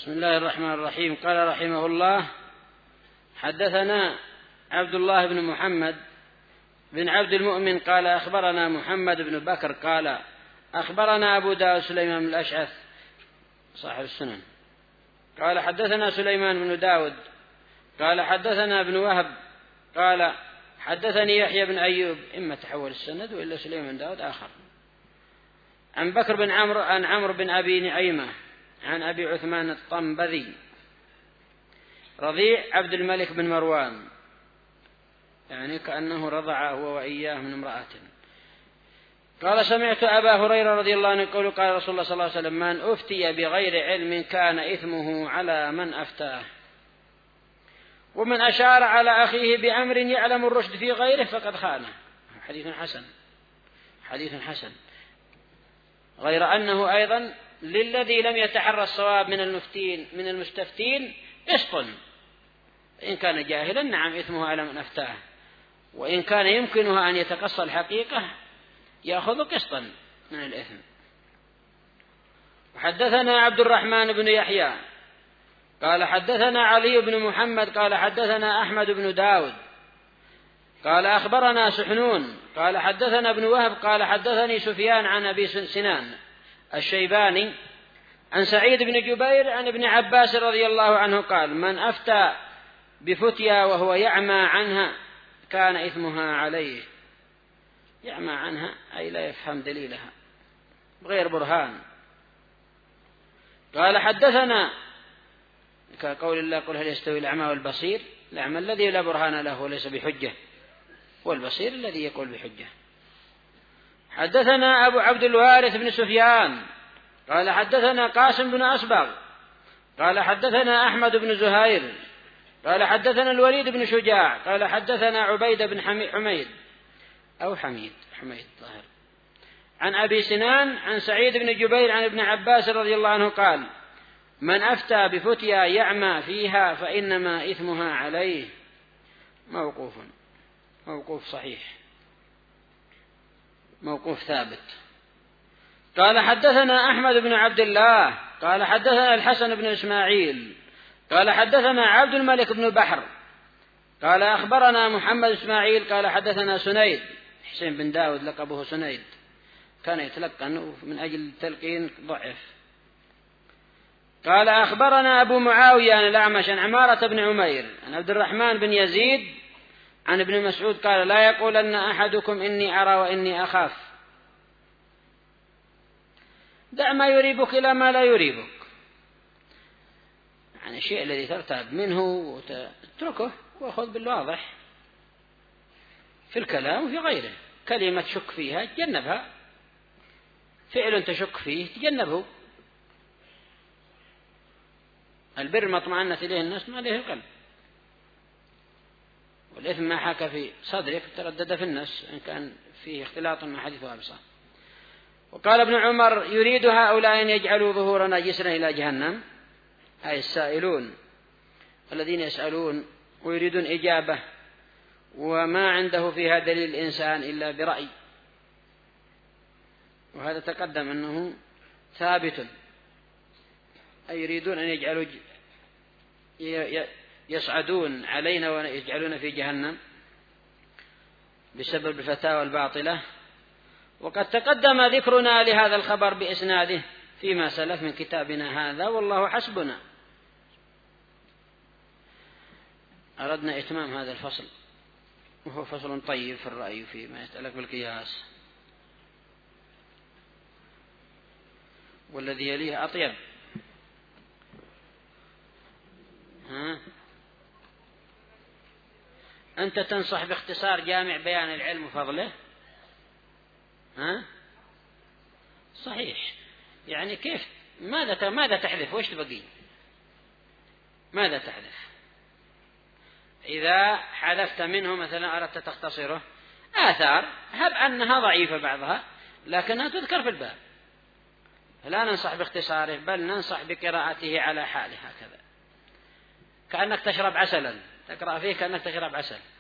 بسم الله الرحمن الرحيم. قال رحمه الله: حدثنا عبد الله بن محمد بن عبد المؤمن قال أخبرنا محمد بن بكر قال أخبرنا أبو داود سليمان بن الأشعث صاحب السنن قال حدثنا سليمان بن داود قال حدثنا ابن وهب قال حدثني يحيى بن أيوب، إما تحول السند وإلا سليمان بن داود آخر، عن بكر بن عمرو عن عمرو بن أبي نعيمة عن أبي عثمان الطنبذي رضيع عبد الملك بن مروان، يعني كأنه رضع هو وإياه من امرأة. قال سمعت أبا هريرة رضي الله عنه يقول قال رسول الله صلى الله عليه وسلم: من أفتي بغير علم كان إثمه على من أفتاه، ومن أشار على أخيه بأمر يعلم الرشد في غيره فقد خانه. حديث حسن، حديث حسن. غير أنه أيضا للذي لم يتحرى الصواب من المستفتين قسط، إن كان جاهلا نعم إثمه على من أفتاه، وإن كان يمكنه أن يتقصى الحقيقة يأخذ قسطا من الإثم. وحدثنا عبد الرحمن بن يحيى قال حدثنا علي بن محمد قال حدثنا أحمد بن داود قال أخبرنا سحنون قال حدثنا ابن وهب قال حدثني سفيان عن أبي سنان الشيباني عن سعيد بن جبير عن ابن عباس رضي الله عنه قال: من أفتى بفتيا وهو يعمى عنها كان إثمها عليه. يعمى عنها أي لا يفهم دليلها بغير برهان. قال حدثنا كقول الله: قل هل يستوي الأعمى والبصير؟ الأعمى الذي لا برهان له وليس بحجة، والبصير الذي يقول بحجة. حدثنا أبو عبد الوارث بن سفيان قال حدثنا قاسم بن أصبغ قال حدثنا أحمد بن زهير قال حدثنا الوليد بن شجاع قال حدثنا عبيد بن حميد أو حميد ظاهر عن أبي سنان عن سعيد بن جبير عن ابن عباس رضي الله عنه قال: من أفتى بفتيا يعمى فيها فإنما إثمها عليه. موقوف صحيح، موقوف ثابت. قال حدثنا أحمد بن عبد الله قال حدثنا الحسن بن إسماعيل قال حدثنا عبد الملك بن بحر قال أخبرنا محمد إسماعيل قال حدثنا سنيد حسين بن داود لقبه سنيد، كان يتلقن من أجل التلقين ضعف. قال أخبرنا أبو معاوية عن الأعمش عن عمارة بن عمير عن عبد الرحمن بن يزيد عن ابن مسعود قال: لا يقولن أحدكم إني أرى وإني أخاف. دع ما يريبك إلى ما لا يريبك، يعني الشيء الذي ترتاب منه وتتركه وأخذ بالواضح في الكلام وفي غيره. كلمة شك فيها تجنبها، فعل تشك فيه تجنبه. البر ما اطمأنت إليه الناس ما إليه القلب، والإثم ما حاك في صدرك تردد في النفس إن كان فيه اختلاط مع حديث وابصار. وقال ابن عمر: يريد هؤلاء أن يجعلوا ظهورنا جسرا إلى جهنم، أي السائلون الذين يسألون ويريدون إجابة وما عنده فيها دليل الإنسان إلا برأي، وهذا تقدم أنه ثابت، أي يريدون أن يجعلوا يصعدون علينا ويجعلون في جهنم بسبب الفتاوى الباطلة. وقد تقدم ذكرنا لهذا الخبر بإسناده فيما سلف من كتابنا هذا، والله حسبنا. أردنا إتمام هذا الفصل، وهو فصل طيب في الرأي فيما يتعلق بالقياس، والذي يليه أطيب. أنت تنصح باختصار جامع بيان العلم وفضله؟ صحيح. يعني كيف؟ ماذا تحذف؟ وش تبقي؟ ماذا تحذف؟ إذا حذفت منه مثلا أردت تختصره آثار، هب أنها ضعيفة بعضها لكنها تذكر في الباب، لا ننصح باختصاره بل ننصح بقراءته على حاله هكذا، كأنك تشرب عسلا، تقرأ فيه كأنك تشرب عسل.